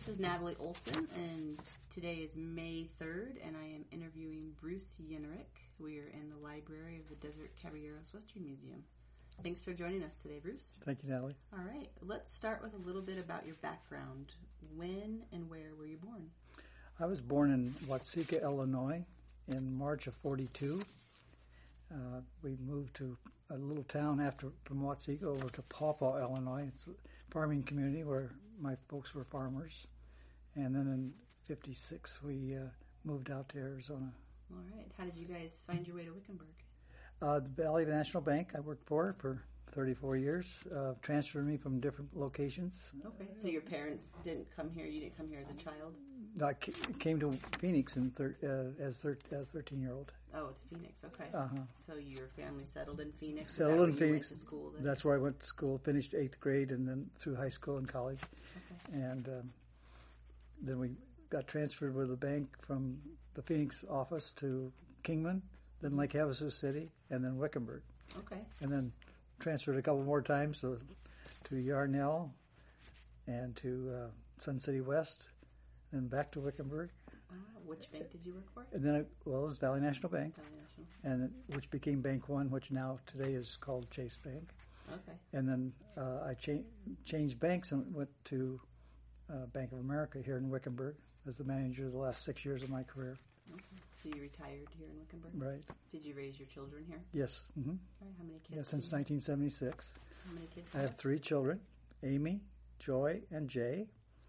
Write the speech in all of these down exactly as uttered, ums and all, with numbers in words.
is Natalie Olson, and today is May third, and I am interviewing Bruce Yenerick. We are in the library of the Desert Caballeros Western Museum. Thanks for joining us today, Bruce. Thank you, Natalie. All right, let's start with a little bit about your background. When and where were you born? I was born in Watseka, Illinois, in March of forty-two. Uh, we moved to a little town after from Watseka over to Paw Paw, Illinois. It's a farming community where my folks were farmers. And then in fifty-six, we uh, moved out to Arizona. All right. How did you guys find your way to Wickenburg? Uh, the Valley National Bank I worked for for thirty-four years, uh, transferred me from different locations. Okay. So your parents didn't come here, you didn't come here as a child? I came to Phoenix in thir- uh, as thir- uh, thirteen-year-old. Oh, to Phoenix, okay. Uh-huh. So your family settled in Phoenix? Settled in Is that where you Phoenix. went to school then? That's where I went to school, finished eighth grade, and then through high school and college. Okay. And um, then we got transferred with the bank from the Phoenix office to Kingman, then Lake Havasu City, and then Wickenburg. Okay. And then transferred a couple more times to, to Yarnell and to uh, Sun City West, and back to Wickenburg. Ah, which bank did you work for? And then, I, well, it was Valley National Bank, Valley National. and it, which became Bank One, which now today is called Chase Bank. Okay. And then uh, I cha- changed banks and went to uh, Bank of America here in Wickenburg as the manager the last six years of my career. Okay. So you retired here in Wickenburg? Right. Did you raise your children here? Yes. Mm-hmm. All right. How many kids? Yeah, do since you have? nineteen seventy-six. How many kids? do I you have three children, Amy, Joy, and Jay.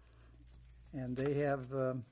And they have um,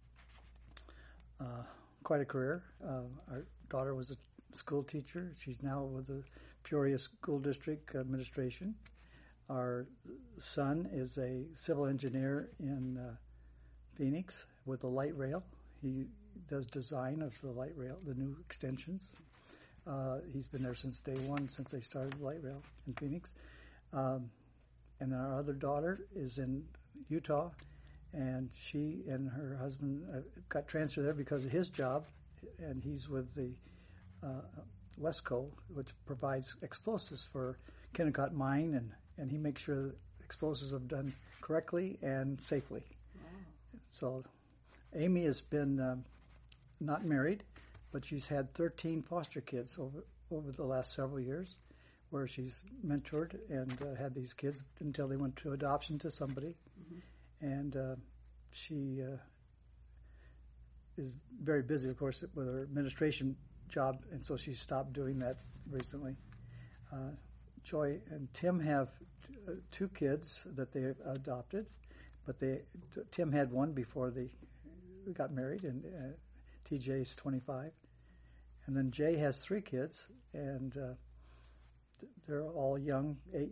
uh, quite a career. Uh, our daughter was a school teacher. She's now with the Peoria School District Administration. Our son is a civil engineer in uh, Phoenix with the light rail. He does design of the light rail, the new extensions. Uh, he's been there since day one, since they started the light rail in Phoenix. Um, and our other daughter is in Utah, and she and her husband uh, got transferred there because of his job, and he's with the uh, Wesco, which provides explosives for Kennecott Mine, and, and he makes sure that explosives are done correctly and safely. Wow. So Amy has been um, not married, but she's had thirteen foster kids over over the last several years, where she's mentored and uh, had these kids until they went to adoption to somebody. Mm-hmm. And uh, she uh, is very busy, of course, with her administration job, and so she stopped doing that recently. Uh, Joy and Tim have t- uh, two kids that they adopted, but they t- Tim had one before they got married, and uh, T J is twenty-five. And then Jay has three kids, and uh, th- they're all young, eight,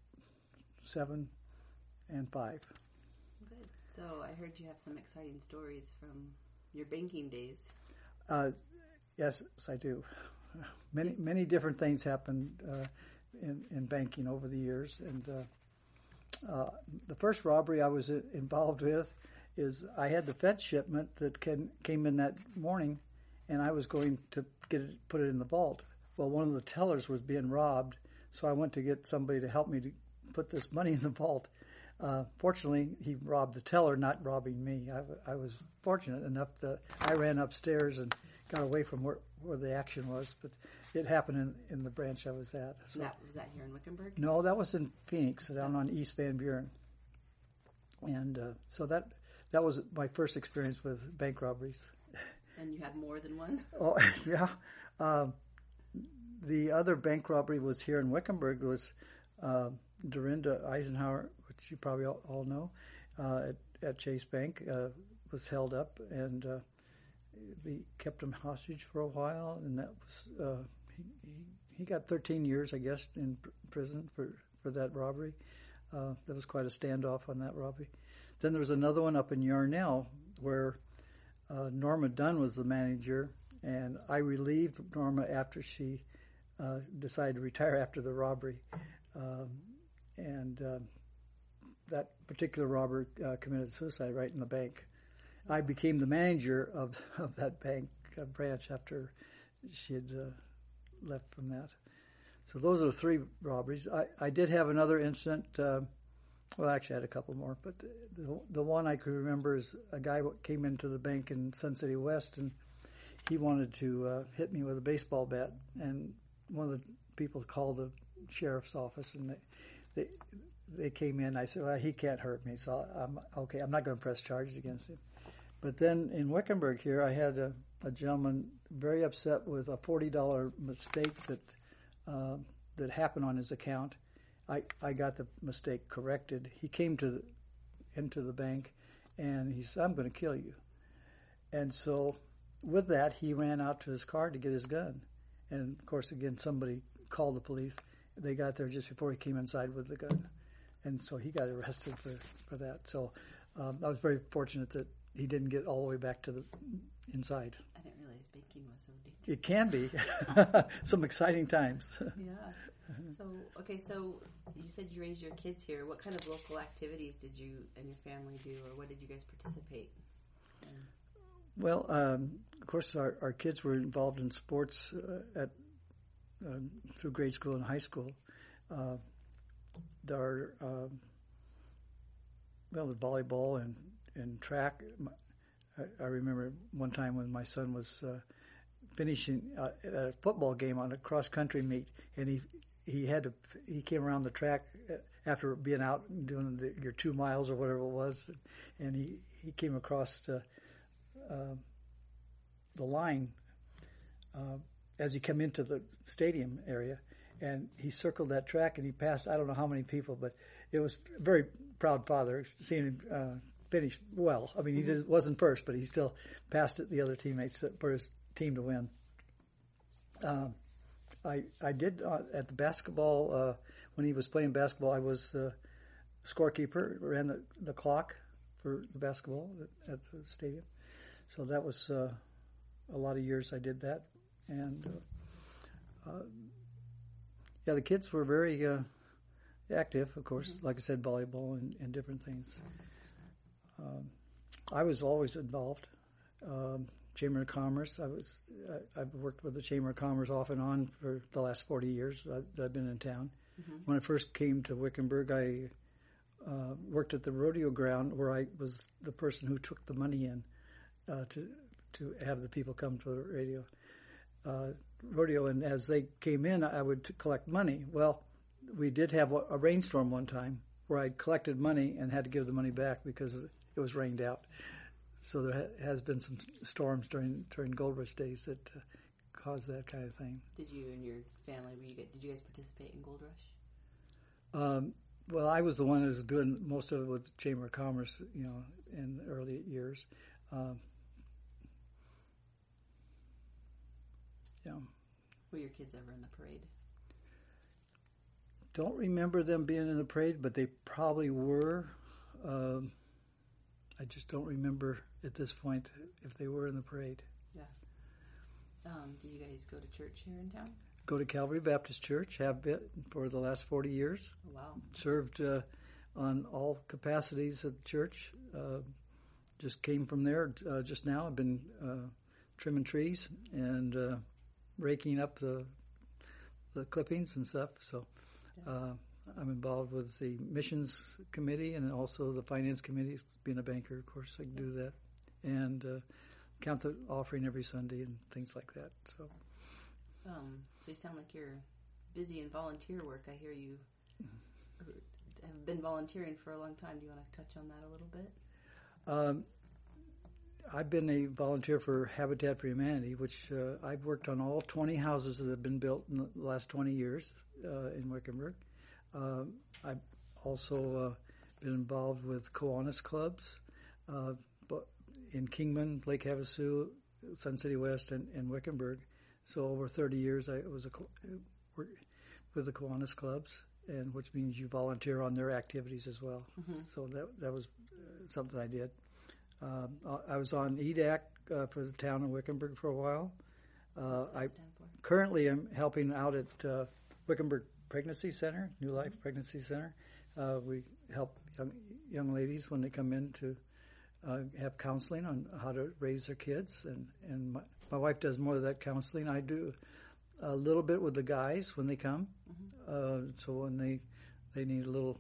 seven, and five. Good. So I heard you have some exciting stories from your banking days. Uh, yes, yes, I do. Many many different things happened uh, in in banking over the years, and uh, uh, the first robbery I was involved with is I had the Fed shipment that came came in that morning, and I was going to get it, put it in the vault. Well, one of the tellers was being robbed, so I went to get somebody to help me to put this money in the vault. Uh, fortunately, he robbed the teller, not robbing me. I, I was fortunate enough that I ran upstairs and got away from where, where the action was, but it happened in, in the branch I was at. So. That, was that here in Wickenburg? No, that was in Phoenix, down on East Van Buren. And uh, so that that was my first experience with bank robberies. And you had more than one? Oh, yeah. Um, the other bank robbery was here in Wickenburg. It was uh, Dorinda Eisenhower, which you probably all, all know, uh, at, at Chase Bank, uh, was held up, and uh, they kept him hostage for a while, and that was uh, he, he he got thirteen years, I guess, in pr- prison for, for that robbery. Uh, there was quite a standoff on that robbery. Then there was another one up in Yarnell where uh, Norma Dunn was the manager, and I relieved Norma after she uh, decided to retire after the robbery. Um, and um, that particular robber uh, committed suicide right in the bank. I became the manager of, of that bank uh, branch after she had uh, left from that. So those are three robberies. I, I did have another incident uh, well, actually, I had a couple more, but the, the the one I could remember is a guy who came into the bank in Sun City West, and he wanted to uh, hit me with a baseball bat, and one of the people called the sheriff's office, and they they, they came in. I said, well, he can't hurt me, so I'm okay. I'm not going to press charges against him. But then in Wickenburg here, I had a, a gentleman very upset with a forty dollar mistake that uh, that happened on his account. I, I got the mistake corrected. He came to the, into the bank, and he said, I'm going to kill you. And so with that, he ran out to his car to get his gun. And, of course, again, somebody called the police. They got there just before he came inside with the gun. And so he got arrested for, for that. So um, I was very fortunate that he didn't get all the way back to the inside. I didn't realize banking was so dangerous. It can be. Some exciting times. Yeah. So, okay, so you said you raised your kids here. What kind of local activities did you and your family do, or what did you guys participate in? Well, um, of course, our, our kids were involved in sports uh, at uh, through grade school and high school. Uh, there, uh, well, the volleyball and, and track. I, I remember one time when my son was uh, finishing uh, a football game on a cross-country meet, and he he had to he came around the track after being out and doing the, your two miles or whatever it was, and he, he came across the, uh, the line uh, as he came into the stadium area, and he circled that track and he passed I don't know how many people, but it was a very proud father seeing him uh, finish well. I mean, he mm-hmm. wasn't first, but he still passed it the other teammates for his team to win. Um, I I did uh, at the basketball uh, when he was playing basketball. I was uh, scorekeeper, ran the, the clock for the basketball at, at the stadium. So that was uh, a lot of years I did that, and uh, uh, yeah, the kids were very uh, active. Of course, mm-hmm. like I said, volleyball and, and different things. Um, I was always involved. Um, Chamber of Commerce. I was. I, I've worked with the Chamber of Commerce off and on for the last forty years that I've been in town. Mm-hmm. When I first came to Wickenburg, I uh, worked at the rodeo ground where I was the person who took the money in uh, to to have the people come to the radio uh, rodeo. And as they came in, I would t- collect money. Well, we did have a, a rainstorm one time where I collected money and had to give the money back because it was rained out. So there ha- has been some storms during during Gold Rush days that uh, caused that kind of thing. Did you and your family, were you, did you guys participate in Gold Rush? Um, well, I was the one who was doing most of it with the Chamber of Commerce, you know, in the early years. Um, yeah. Were your kids ever in the parade? Don't remember them being in the parade, but they probably were. Um, I just don't remember at this point if they were in the parade. Yeah. Um, do you guys go to church here in town? Go to Calvary Baptist Church, have been for the last forty years. Oh, wow. Served uh, on all capacities at the church. Uh, just came from there uh, just now. I've been uh, trimming trees and uh, raking up the the clippings and stuff. So uh, I'm involved with the missions committee and also the finance committee. Being a banker, of course, I can do that. And uh, count the offering every Sunday and things like that. So, um, so you sound like you're busy in volunteer work. I hear you have been volunteering for a long time. Do you want to touch on that a little bit? Um, I've been a volunteer for Habitat for Humanity, which uh, I've worked on all twenty houses that have been built in the last twenty years uh, in Wickenburg. Uh, I've also uh, been involved with Kiwanis clubs uh, in Kingman, Lake Havasu, Sun City West, and, and Wickenburg. So over thirty years, I was a, with the Kiwanis clubs, and which means you volunteer on their activities as well. Mm-hmm. So that that was something I did. Um, I was on E D A C uh, for the town of Wickenburg for a while. Uh, I currently am helping out at uh, Wickenburg Pregnancy Center, New Life mm-hmm. Pregnancy Center. Uh, we help young, young ladies when they come in to uh, have counseling on how to raise their kids. And, and my, my wife does more of that counseling. I do a little bit with the guys when they come. Mm-hmm. Uh, so when they they need a little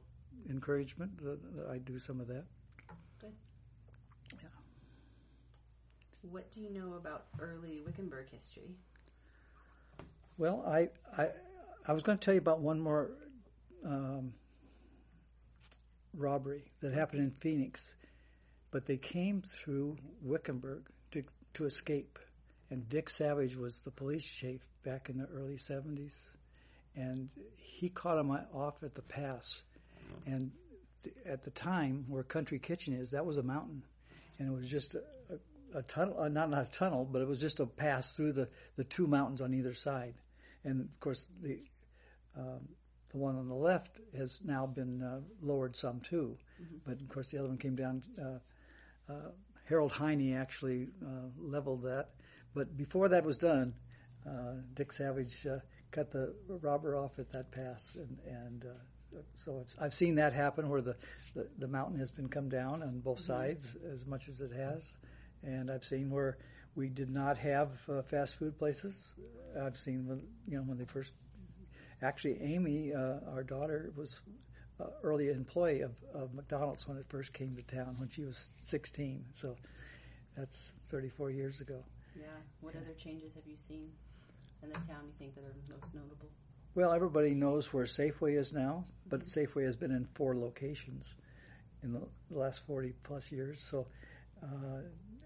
encouragement, that, that I do some of that. Good. Yeah. What do you know about early Wickenburg history? Well, I I, I was going to tell you about one more um, robbery that happened in Phoenix, but they came through Wickenburg to to escape. And Dick Savage was the police chief back in the early seventies, and he caught him off at the pass. And th- at the time, where Country Kitchen is, that was a mountain, and it was just a, a, a tunnel, uh, not, not a tunnel, but it was just a pass through the, the two mountains on either side. And of course, the um, the one on the left has now been uh, lowered some too, mm-hmm. but of course the other one came down. Uh, uh, Harold Heine actually uh, leveled that. But before that was done, uh, Dick Savage uh, cut the robber off at that pass, and, and uh, so it's, I've seen that happen where the, the, the mountain has been come down on both mm-hmm. sides as much as it has, and I've seen where we did not have uh, fast food places. I've seen when, you know when they first, actually Amy, uh, our daughter, was uh, early employee of, of McDonald's when it first came to town when she was sixteen. So that's thirty-four years ago. Yeah. What yeah. other changes have you seen in the town you think that are most notable? Well, everybody knows where Safeway is now, but mm-hmm. Safeway has been in four locations in the last forty plus years. So, uh,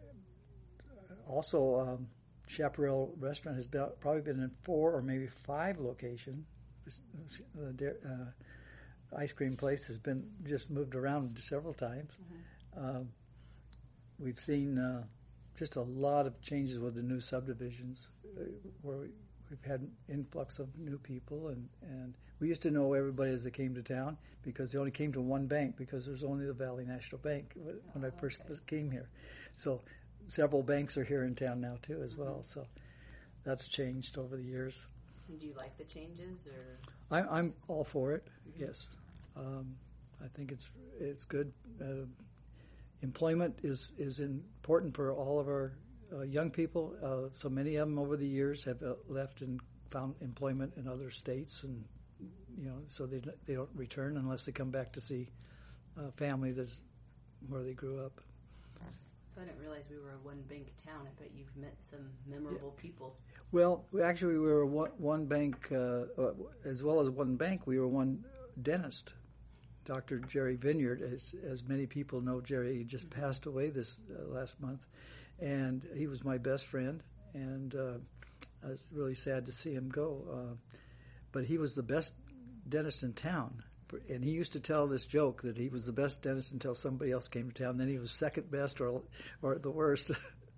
also, um, Chaparral Restaurant has been, probably been in four or maybe five locations. The uh, ice cream place has been just moved around several times. Mm-hmm. Uh, we've seen. Uh, Just a lot of changes with the new subdivisions, uh, where we, we've had an influx of new people, and, and we used to know everybody as they came to town because they only came to one bank because there's only the Valley National Bank when oh, I first okay. came here. So several banks are here in town now too as mm-hmm. well. So that's changed over the years. And do you like the changes, or? I, I'm all for it. Mm-hmm. Yes, um, I think it's it's good. Uh, Employment is, is important for all of our uh, young people. Uh, so many of them over the years have uh, left and found employment in other states, and you know, so they they don't return unless they come back to see a family that's where they grew up. So I didn't realize we were a one bank town. I bet you've met some memorable yeah. people. Well, we actually we were one, one bank uh, uh, as well as one bank. We were one dentist. Doctor Jerry Vineyard, as, as many people know, Jerry he just mm-hmm. passed away this uh, last month, and he was my best friend, and uh, I was really sad to see him go. Uh, but he was the best dentist in town, and he used to tell this joke that he was the best dentist until somebody else came to town. Then he was second best or or the worst.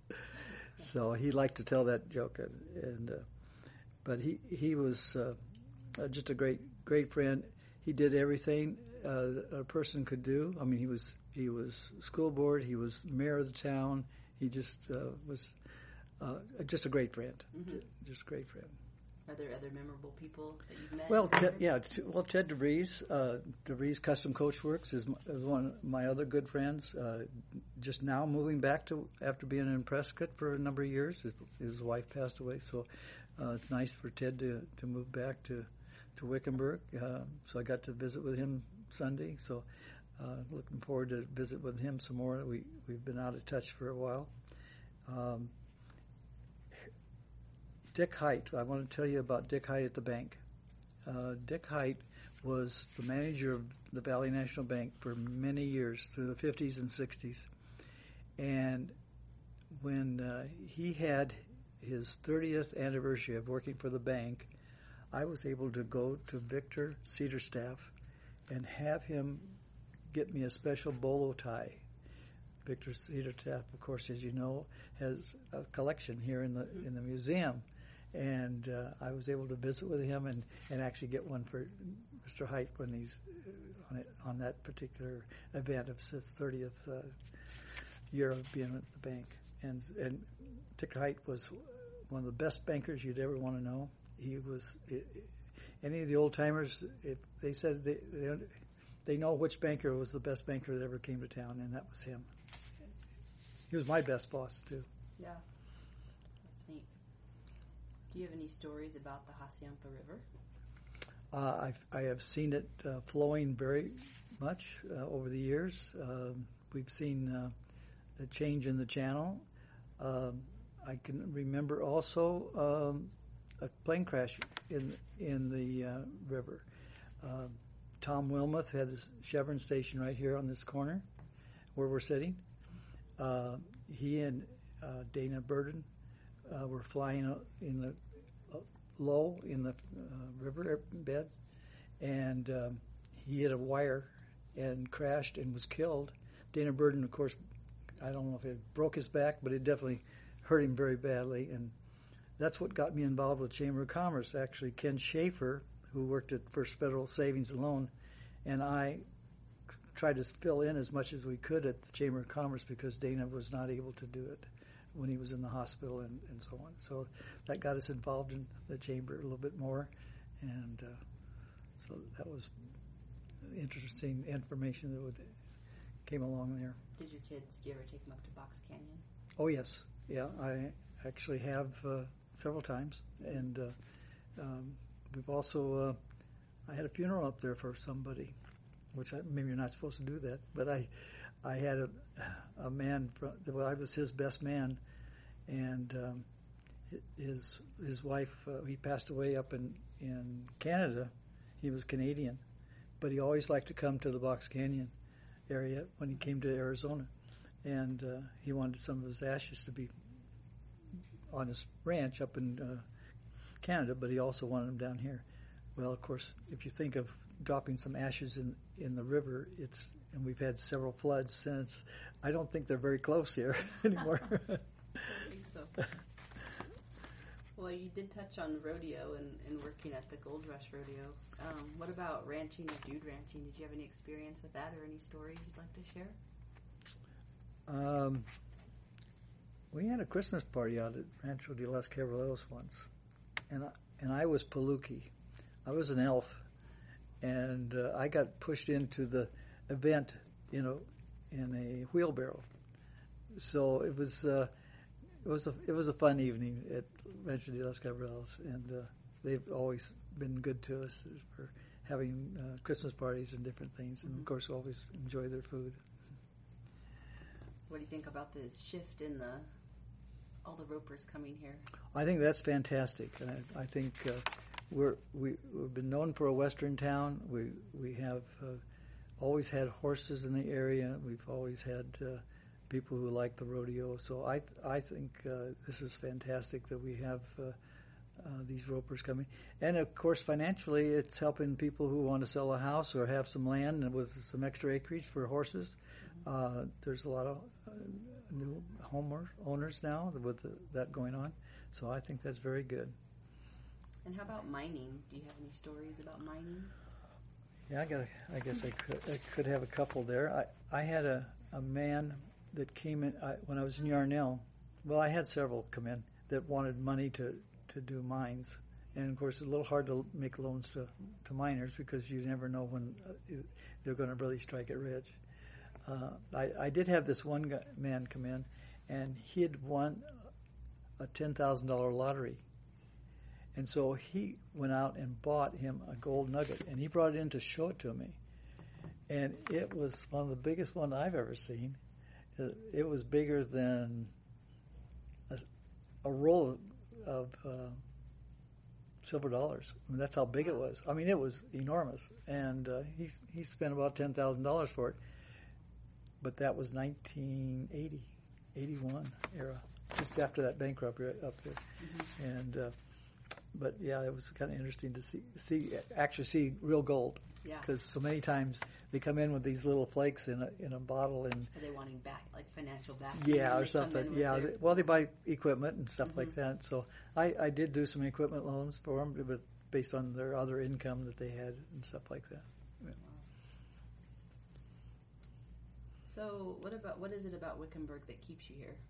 So he liked to tell that joke, and, and uh, but he he was uh, just a great great friend. He did everything uh, a person could do. I mean, he was he was school board. He was mayor of the town. He just uh, was uh, just a great friend. Mm-hmm. Just a great friend. Are there other memorable people that you've met? Well, Ted, yeah. T- well, Ted DeVries, uh, DeVries Custom Coach Works is, m- is one of my other good friends. Uh, just now moving back to after being in Prescott for a number of years. His, his wife passed away, so uh, it's nice for Ted to to move back to. to Wickenburg, uh, so I got to visit with him Sunday. So, uh, looking forward to visit with him some more. We we've been out of touch for a while. Um, Dick Height, I want to tell you about Dick Height at the bank. Uh, Dick Height was the manager of the Valley National Bank for many years through the fifties and sixties, and when uh, he had his thirtieth anniversary of working for the bank, I was able to go to Victor Cedarstaff and have him get me a special bolo tie. Victor Cedarstaff, of course, as you know, has a collection here in the in the museum, and uh, I was able to visit with him and, and actually get one for Mister Height when he's on it, on that particular event of his thirtieth uh, year of being at the bank. And and Dick Height was one of the best bankers you'd ever want to know. He was, any of the old timers, if they said they, they they know which banker was the best banker that ever came to town, and that was him. He was my best boss too. Yeah, that's neat. Do you have any stories about the Hassayampa River? Uh, I've, I have seen it uh, flowing very much uh, over the years. Um, we've seen uh, a change in the channel. Um, I can remember also um, a plane crash in in the uh, river. Uh, Tom Wilmoth had his Chevron station right here on this corner where we're sitting. Uh, he and uh, Dana Burden uh, were flying in the uh, low in the uh, river bed, and um, he hit a wire and crashed and was killed. Dana Burden, of course, I don't know if it broke his back, but it definitely hurt him very badly, and that's what got me involved with Chamber of Commerce. Actually, Ken Schaefer, who worked at First Federal Savings and Loan, and I tried to fill in as much as we could at the Chamber of Commerce because Dana was not able to do it when he was in the hospital and, and so on. So that got us involved in the Chamber a little bit more, and uh, so that was interesting information that would, came along there. Did your kids, did you ever take them up to Box Canyon? Oh, yes. Yeah, I actually have uh, several times, and uh, um, we've also, uh, I had a funeral up there for somebody, which I, maybe you're not supposed to do that, but I I had a, a man, from, well, I was his best man, and um, his his wife, uh, he passed away up in, in Canada. He was Canadian, but he always liked to come to the Box Canyon area when he came to Arizona, and uh, he wanted some of his ashes to be on his ranch up in uh, Canada, but he also wanted them down here. Well, of course, if you think of dropping some ashes in, in the river, it's, and we've had several floods since, I don't think they're very close here anymore. I don't think so. Well, you did touch on rodeo and, and working at the Gold Rush Rodeo. Um, what about ranching or dude ranching? Did you have any experience with that or any stories you'd like to share? Um, we had a Christmas party out at Rancho de los Caballeros once, and I, and I was Paluki. I was an elf, and uh, I got pushed into the event, you know, in a wheelbarrow. So it was uh, it was a it was a fun evening at Rancho de los Caballeros, and uh, they've always been good to us for having uh, Christmas parties and different things, and Mm-hmm. of course always enjoy their food. What do you think about the shift in the all the ropers coming here? I think that's fantastic. I, I think uh, we're we, we've been known for a western town. We we have uh, always had horses in the area. We've always had uh, people who like the rodeo. So I I think uh, this is fantastic that we have uh, uh, these ropers coming. And of course, financially, it's helping people who want to sell a house or have some land and with some extra acreage for horses. Uh, there's a lot of uh, new home owners now with the, that going on, so I think that's very good. And how about mining? Do you have any stories about mining? Yeah, I got. I guess I could. I could have a couple there. I, I had a, a man that came in I, when I was in Yarnell. Well, I had several come in that wanted money to, to do mines, and of course it's a little hard to make loans to to miners because you never know when uh, they're going to really strike it rich. Uh, I, I did have this one guy, man come in, and he had won a ten thousand dollars lottery. And so he went out and bought him a gold nugget, and he brought it in to show it to me. And it was one of the biggest ones I've ever seen. It, it was bigger than a, a roll of uh, silver dollars. I mean, that's how big it was. I mean, it was enormous. And uh, he he spent about ten thousand dollars for it. But that was nineteen eighty, eighty-one era, just after that bank robbery up there. Mm-hmm. And uh, but yeah, it was kind of interesting to see see actually see real gold. Yeah. Because so many times they come in with these little flakes in a in a bottle and. Are they wanting back, like financial backing? Yeah, or something. Yeah. Their... They, well, they buy equipment and stuff mm-hmm. like that. So I, I did do some equipment loans for them, but based on their other income that they had and stuff like that. Yeah. So, what about what is it about Wickenburg that keeps you here?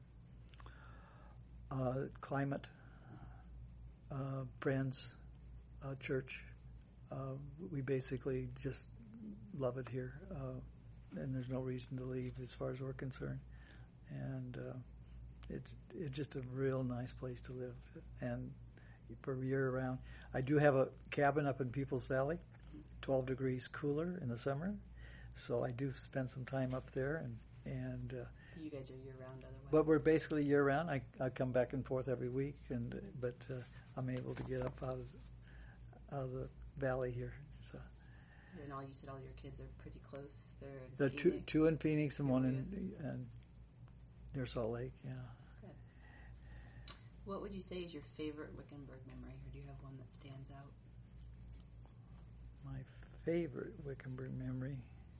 Uh, climate, uh, friends, uh, church. Uh, we basically just love it here, uh, and there's no reason to leave as far as we're concerned. And uh, it's it's just a real nice place to live. And for year round. I do have a cabin up in Peoples Valley, twelve degrees cooler in the summer, so I do spend some time up there. And and uh, you guys are year round otherwise. But we're basically year round. I I come back and forth every week, and but uh, I'm able to get up out of out of the valley here. So. And all you said, all your kids are pretty close. They're in the Phoenix. two two in Phoenix and one in, in near Salt Lake. Yeah. Good. What would you say is your favorite Wickenburg memory, or do you have one that stands out? My favorite Wickenburg memory.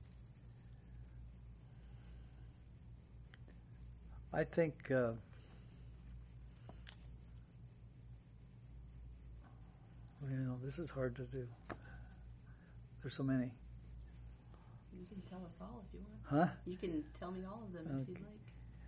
I think uh, you know, this is hard to do. There's so many. You can tell us all if you want. Huh? You can tell me all of them Okay. if you'd like.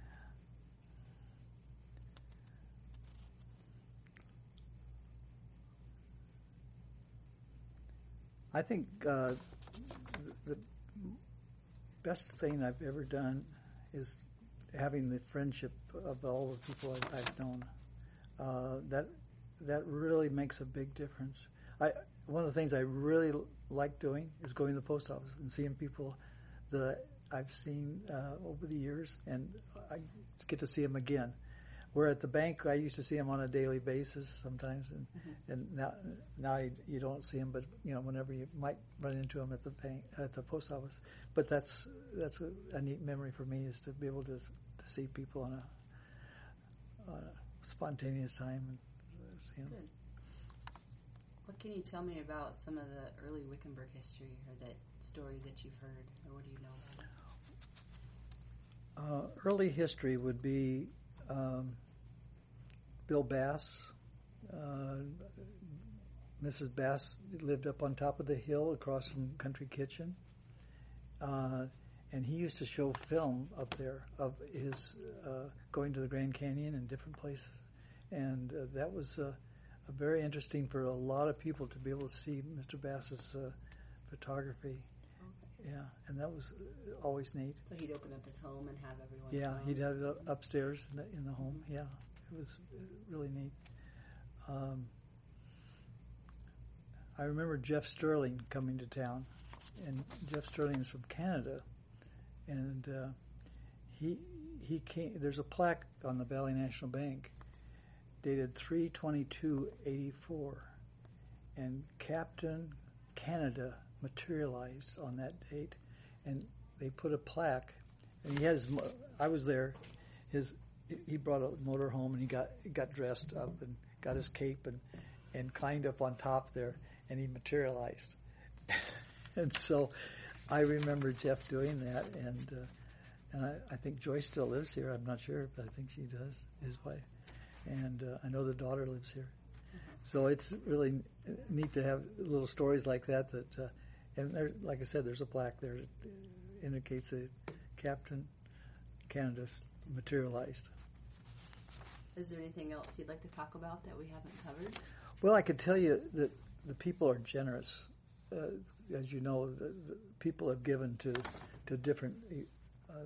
I think uh, the, the best thing I've ever done is having the friendship of all the people I've, I've known. Uh, that that really makes a big difference. I one of the things I really l- like doing is going to the post office and seeing people that I've seen uh, over the years, and I get to see them again. Where at the bank, I used to see them on a daily basis sometimes, and Mm-hmm. and now now you, you don't see them, but you know whenever you might run into them at the bank at the post office. But that's that's a, a neat memory for me, is to be able to to see people on a, on a spontaneous time and see them. Good. What can you tell me about some of the early Wickenburg history, or that stories that you've heard, or what do you know about it? Uh, early history would be um, Bill Bass. Uh, Missus Bass lived up on top of the hill across from Country Kitchen. Uh, and he used to show film up there of his uh, going to the Grand Canyon and different places. And uh, that was uh, uh, very interesting for a lot of people to be able to see Mister Bass's uh, photography. Okay. Yeah, and that was always neat. So he'd open up his home and have everyone Yeah, come. he'd have it up- upstairs in the, in the home. Yeah, it was really neat. Um, I remember Jeff Sterling coming to town, and Jeff Sterling is from Canada, and uh, he he came. There's a plaque on the Valley National Bank dated three twenty-two eighty-four, and Captain Canada materialized on that date, and they put a plaque. And he has. mo- I was there. His he brought a motor home, and he got he got dressed up and got his cape and and climbed up on top there, and he materialized. And so I remember Jeff doing that, and uh, and I, I think Joyce still lives here. I'm not sure, but I think she does, his wife. And uh, I know the daughter lives here. So it's really neat to have little stories like that. That uh, and there, like I said, there's a plaque there that indicates that Captain Canada's materialized. Is there anything else you'd like to talk about that we haven't covered? Well, I could tell you that the people are generous. Uh, as you know, the, the people have given to to different. Uh,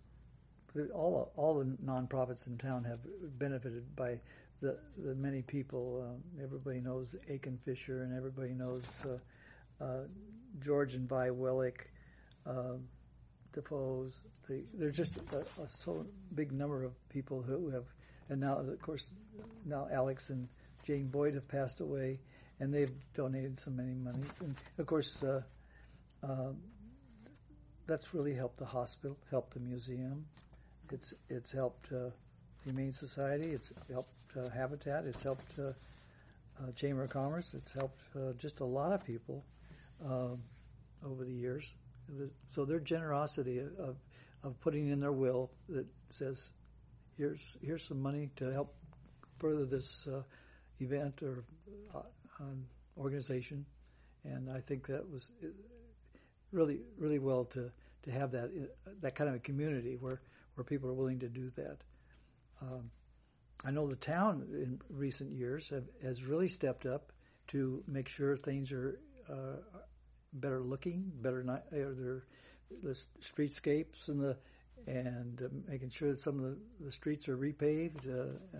all all the nonprofits in town have benefited by the the many people. Um, everybody knows Aiken Fisher, and everybody knows uh, uh, George and Vi Willick, uh, Defoe's. The, there's just a, a so big number of people who have, and now of course now Alex and Jane Boyd have passed away, and they've donated so many money. And of course, uh, uh, that's really helped the hospital, helped the museum. It's it's helped uh, Humane Society. It's helped uh, Habitat. It's helped uh, uh, Chamber of Commerce. It's helped uh, just a lot of people uh, over the years. The, so their generosity of of putting in their will that says, here's here's some money to help further this uh, event or uh, um, organization, and I think that was really really well to, to have that uh, that kind of a community where, where people are willing to do that. Um, I know the town in recent years have, has really stepped up to make sure things are uh, better looking, better not, uh, their the streetscapes and the and uh, making sure that some of the, the streets are repaved. Uh, uh,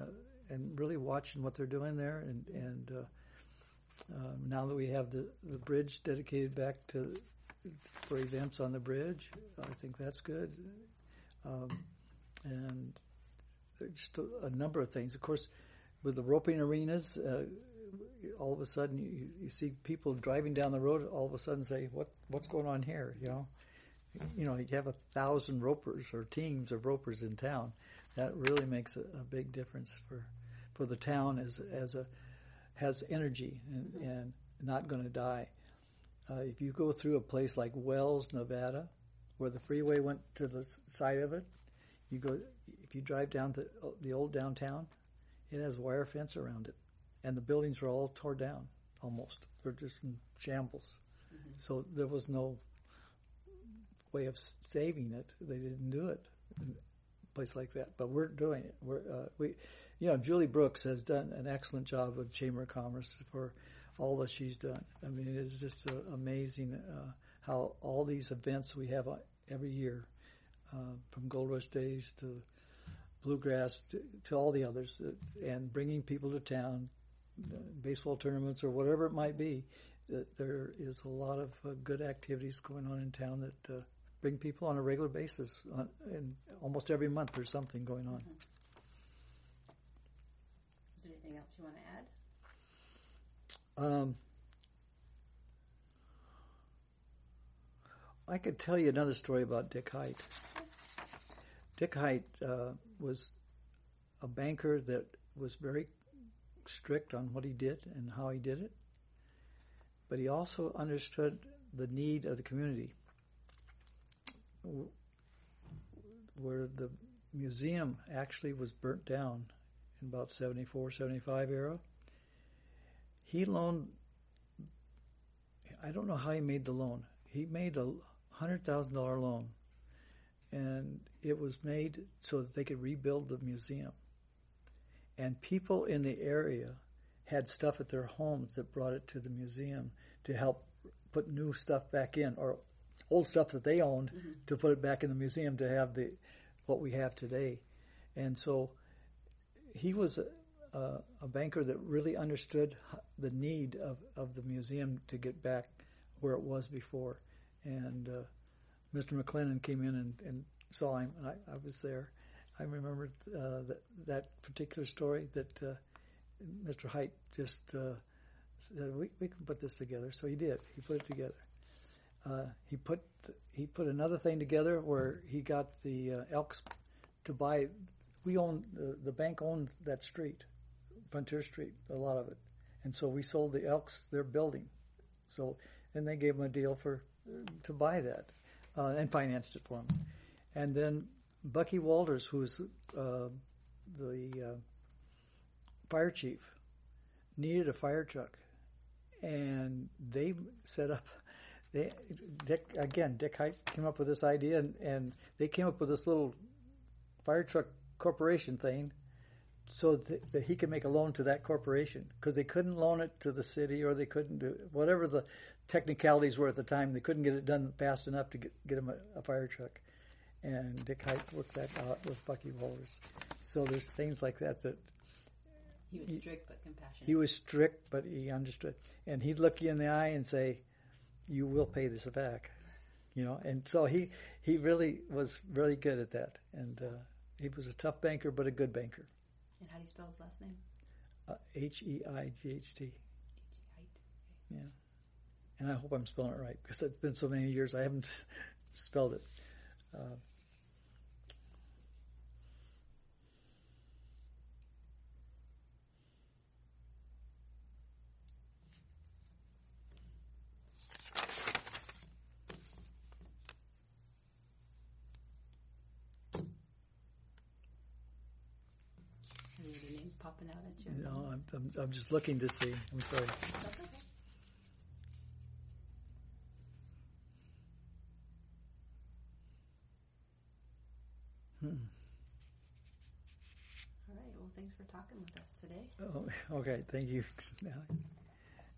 and really watching what they're doing there. And and uh, uh, now that we have the, the bridge dedicated back to for events on the bridge, I think that's good. Um, and just a, a number of things. Of course, with the roping arenas, uh, all of a sudden you, you see people driving down the road. All of a sudden, say, "What what's going on here?" You know, you know, you have a thousand ropers or teams of ropers in town. That really makes a, a big difference for for the town as as a has energy and, and not going to die. Uh, if you go through a place like Wells, Nevada, where the freeway went to the side of it, you go. If you drive down to the old downtown, it has wire fence around it, and the buildings are all torn down almost. They're just in shambles. Mm-hmm. So there was no way of saving it. They didn't do it in a place like that. But we're doing it. We're uh, we, you know, Julie Brooks has done an excellent job with Chamber of Commerce for all that she's done. I mean, it is just uh, amazing uh, how all these events we have every year, uh, from Gold Rush Days to Bluegrass to, to all the others, uh, and bringing people to town, uh, baseball tournaments or whatever it might be. Uh, there is a lot of uh, good activities going on in town that uh, bring people on a regular basis. On, and almost every month there's something going on. Mm-hmm. Is there anything else you want to add? Um, I could tell you another story about Dick Height. Dick Height uh, was a banker that was very strict on what he did and how he did it, but he also understood the need of the community. Where the museum actually was burnt down in about seventy-four, seventy-five era, he loaned, I don't know how he made the loan. He made a one hundred thousand dollars loan, and it was made so that they could rebuild the museum. And people in the area had stuff at their homes that brought it to the museum to help put new stuff back in, or old stuff that they owned, mm-hmm. to put it back in the museum to have the what we have today. And so he was a, a, a banker that really understood the need of, of the museum to get back where it was before. And uh, Mister McLennan came in and, and saw him, and I, I was there. I remember uh, that, that particular story that uh, Mister Height just uh, said, we, we can put this together. So he did. He put it together. Uh, he put he put another thing together where he got the uh, Elks to buy. We own the, the bank owned that street, Frontier Street, a lot of it, and so we sold the Elks their building. So and they gave him a deal for to buy that uh, and financed it for him. And then Bucky Walters, who's uh, the uh, fire chief, needed a fire truck, and they set up. They, Dick, again, Dick Height came up with this idea, and, and they came up with this little fire truck corporation thing so that, that he could make a loan to that corporation, because they couldn't loan it to the city, or they couldn't do whatever the technicalities were at the time. They couldn't get it done fast enough to get, get him a, a fire truck. And Dick Height worked that out with Bucky Walters. So there's things like that that he was strict but compassionate. He was strict, but he understood. And he'd look you in the eye and say, you will pay this back, you know. And so he, he really was really good at that. And uh, he was a tough banker, but a good banker. And how do you spell his last name? Uh, H E I G H T. H E Height. Yeah. And I hope I'm spelling it right, because it's been so many years I haven't spelled it. Uh, Any other names popping out at you? No, I'm, I'm I'm just looking to see. I'm sorry. That's okay. Hmm. All right. Well, thanks for talking with us today. Oh, okay. Thank you.